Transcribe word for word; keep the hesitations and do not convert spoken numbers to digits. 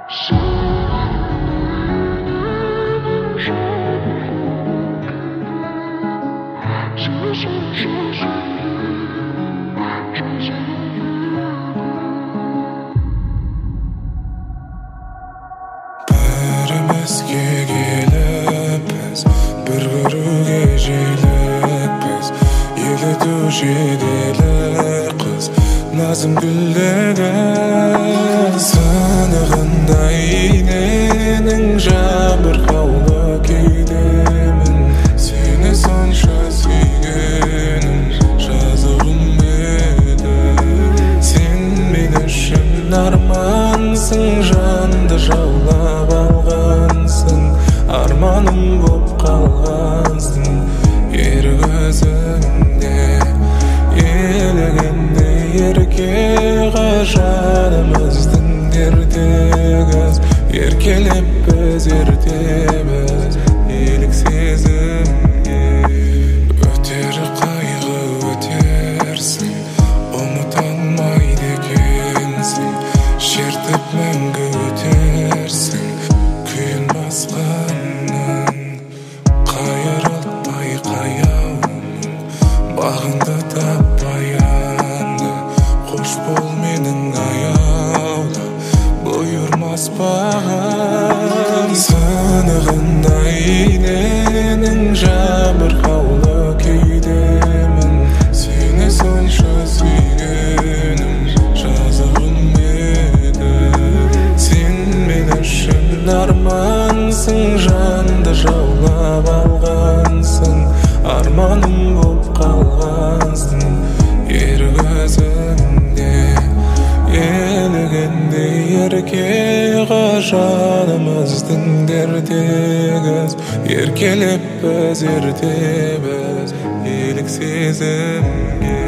Birімizге келіп біз бір көруге желікпіз елітуші делі қыз назым гүлдегі сынығындай иненің жабырқаулы кеудемін сені сонша сүйгенім жазығым еді сен мен үшін армансың жанды жаулап алғансың арманым боп қалғансың ер көзіңде елігенде ерке жанымыздың дертегіз еркелеп біз ертеміз елік сезімге өтер қайғы өтерсің ұмыта алмайды екенсің шертіп мәңгі өтерсің күйін басқанның қайырылтпай қаяуың бағыңды таппай анды қош бол менің аяулы бұйырмас бағым сынығындай иненің жабырқаулы кеудемін сені сонша сүйгенім жазығым еді сен мен үшін армансың жанды жаулап алғансың арманым боп қалғансың ер көзіңде елігенде ерке жанымыздың дертегіз еркелеп біз ертеміз елік сезімге